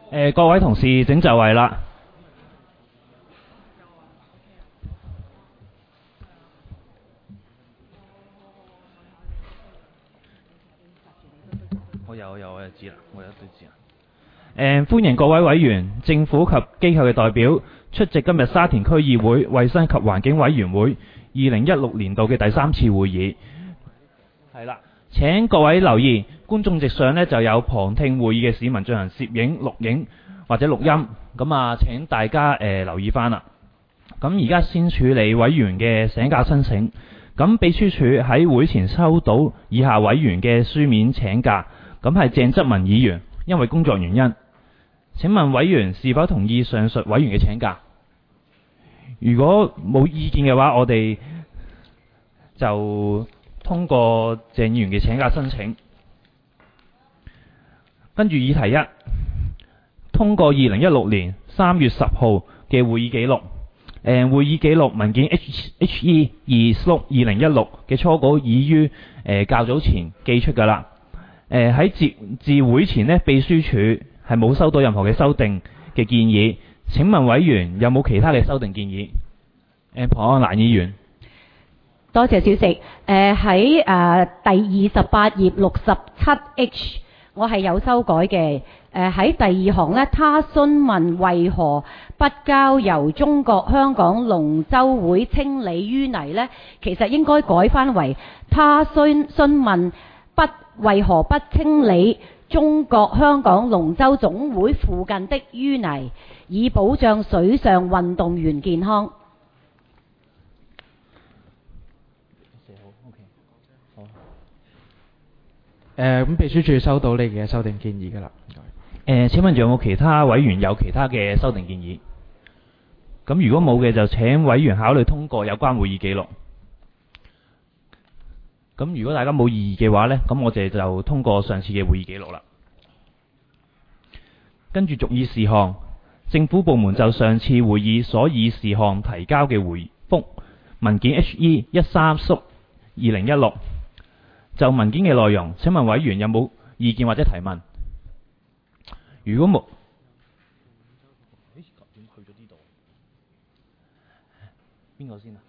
各位同事請就位啦。我就知啦，我有對知啦。歡迎各位委員、政府及機構嘅代表出席今日沙田區議會衛生及環境委員會2016年度嘅第3次會議。係啦，請各位留意，觀眾席上呢就有旁聽會議嘅市民進行攝影、錄影或者錄音，咁啊請大家留意翻啦。咁而家先處理委員嘅請假申請。咁秘書處喺會前收到以下委員嘅書面請假，咁係鄭則文議員，因為工作原因。請問委員是否同意上述委員嘅請假？如果冇意見嘅話，我哋就通過鄭議員嘅請假申請。跟住議題1，通過2016年3月10號嘅會議記錄。會議記錄文件 HE 2/2016嘅初稿已於較早前寄出㗎啦。喺自會前呢，秘書處係冇收到任何嘅修訂嘅建議。請問委員有冇其他嘅修訂建議？龐安蘭議員。 多謝主席。喺第28頁67H， 我係有修改嘅。喺第2行呢，他詢問為何不交由中國香港龍舟會清理淤泥呢？其實應該改返為他詢問為何不清理中國香港龍舟總會附近的淤泥，以保障水上運動員健康。 咁秘書處收到你嘅修訂建議㗎啦。 請問仲有冇其他委員有其他嘅修訂建議？咁如果冇嘅，就請委員考慮通過有關會議記錄。咁如果大家冇異議嘅話呢，咁我哋就通過上次嘅會議記錄啦。跟住續議事項，政府部門就上次會議所議事項提交嘅回覆文件 HE 13/2016。就文件嘅內容，請問委員有冇意見或者提問？如果冇，邊個先啊？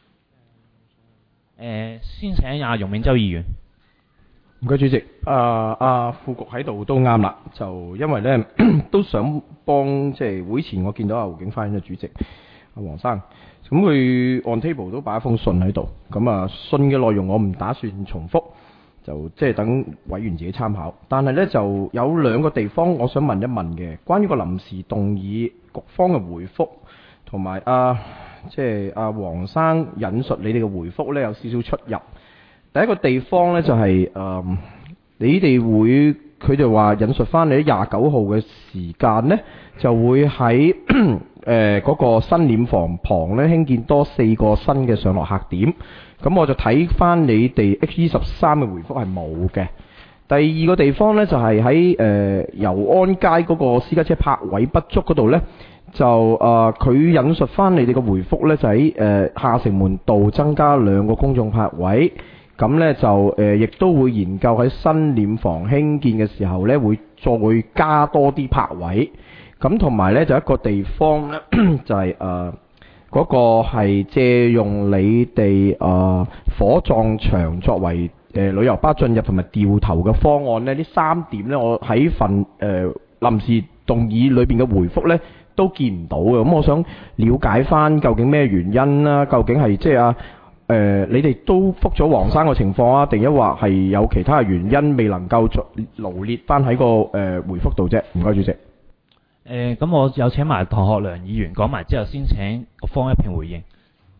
先請阿容銘洲議員。 唔該主席，副局喺度都啱啦，就因為呢都想幫即係會前我見到阿胡景花嘅主席阿黃生，咁佢 on table 都擺一封信喺度，咁信嘅內容我唔打算重複，就即係等委員自己參考。但係呢就有2個地方我想問一問嘅，關於個臨時動議局方嘅回覆同埋即係阿黃生引述你哋嘅回覆呢有少少出入。第一個地方呢就係你哋會佢哋話引述翻你喺29號嘅時間呢，就會喺嗰個新殮房旁呢興建多4個新嘅上落客點。咁我就睇翻你哋 HE13嘅回覆係冇嘅。第二個地方呢，就係喺油安街嗰個私家車泊位不足嗰度呢，就佢引述翻你哋嘅回覆呢，就喺下城門道增加2個公眾泊位。咁呢，就亦都會研究喺新殮房興建嘅時候呢，會再加多啲泊位。咁同埋呢，就一個地方呢，就係嗰個係借用你哋火葬場作為旅遊巴進入同埋掉頭嘅方案呢，呢3點呢，我喺份臨時動議裏邊嘅回覆呢都見唔到嘅。咁我想了解翻究竟咩原因啦？究竟係即係你哋都覆咗黃生嘅情況啊，定抑或係有其他嘅原因未能夠羅列翻喺個回覆度啫？唔該主席。 咁我有請埋唐學良議員講埋之後，先請局方一併回應。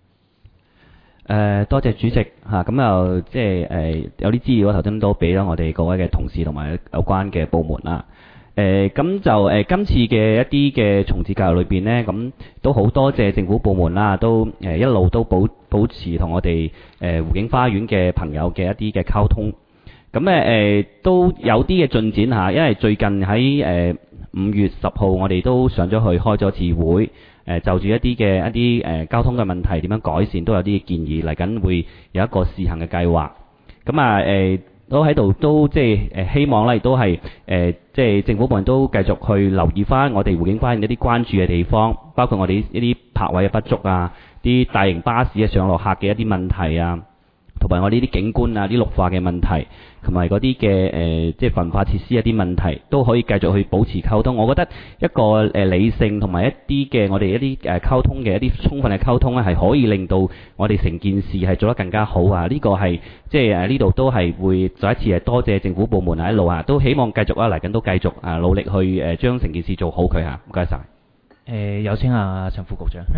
多謝主席嚇，咁又即係有啲資料頭先都俾咗我哋各位嘅同事同埋有關嘅部門啦。咁就今次嘅一啲嘅重置計劃裏邊呢，咁都好多謝政府部門啦，都一路都保持同我哋湖景花園嘅朋友嘅一啲嘅溝通。咁都有啲嘅進展嚇，因為最近喺5月10號，我哋都上咗去開咗次會，就住一啲交通嘅問題點樣改善，都有啲建議嚟緊會有一個試行嘅計劃。咁都喺度都即係希望咧，亦都係即係政府部門都繼續去留意翻我哋湖景花園一啲關注嘅地方，包括我哋一啲泊位嘅不足啊，啲大型巴士嘅上落客嘅一啲問題啊，同埋我呢啲景觀啊、啲綠化嘅問題，同埋嗰啲嘅即係焚化設施一啲問題，都可以繼續去保持溝通。我覺得一個理性同埋一啲嘅我哋一啲溝通嘅一啲充分嘅溝通咧，係可以令到我哋成件事係做得更加好啊！呢個係即係呢度都係會再一次係多謝政府部門啊一路啊，都希望繼續啊嚟緊都繼續啊努力去將成件事做好佢嚇。唔該晒。 有請阿陳副局長。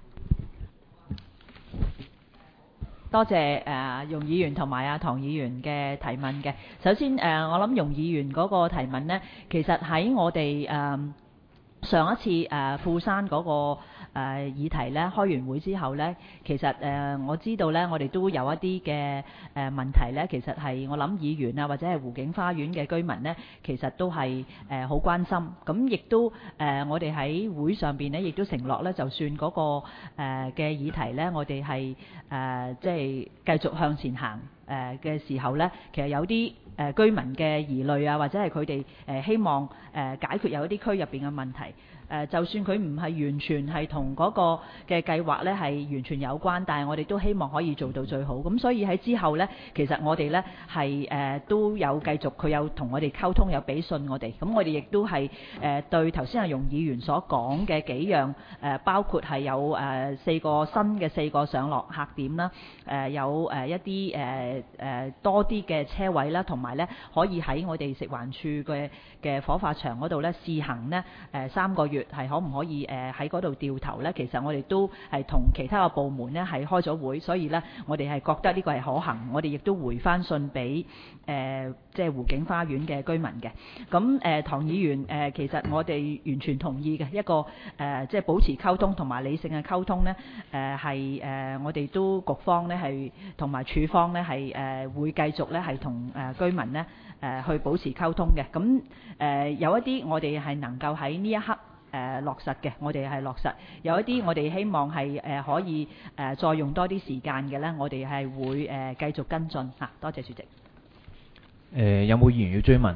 多謝容議員同埋唐議員嘅提問嘅。首先我諗容議員嗰個提問呢，其實喺我哋上一次富山嗰個議題呢，開完會之後呢，其實我知道呢，我哋都有一啲嘅問題呢，其實係我諗議員啊或者係湖景花園嘅居民呢，其實都係好關心。咁亦都我哋喺會上邊呢，亦都承諾呢，就算嗰個嘅議題呢，我哋係即係繼續向前行嘅時候呢，其實有啲居民嘅疑慮啊，或者係佢哋希望解決有一啲區入邊嘅問題。就算佢唔係完全係同嗰個嘅計劃呢係完全有關，但係我哋都希望可以做到最好。咁所以喺之後呢，其實我哋呢係都有繼續，佢有同我哋溝通，有俾信我哋。咁我哋亦都係對頭先阿容議員所講嘅幾樣包括係有4個上落客點啦，有一啲多啲嘅車位啦，同埋呢可以喺我哋食環署嘅火化場嗰度呢試行呢3個月。係可唔可以喺嗰度掉頭呢？其實我哋都係同其他嘅部門呢係開咗會，所以呢，我哋係覺得呢個係可行。我哋亦都回翻信俾即係湖景花園嘅居民嘅。咁唐議員其實我哋完全同意嘅一個即係保持溝通同埋理性嘅溝通呢，係我哋都局方呢係同埋處方呢係會繼續呢係同居民呢去保持溝通嘅。咁有一啲我哋係能夠喺呢一刻落實嘅，我哋係落實；有一啲我哋希望係可以再用多啲時間嘅呢，我哋係會繼續跟進嚇。多謝主席。 有冇議員要追問？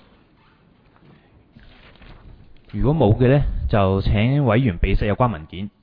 如果冇嘅呢，就請委員備實有關文件。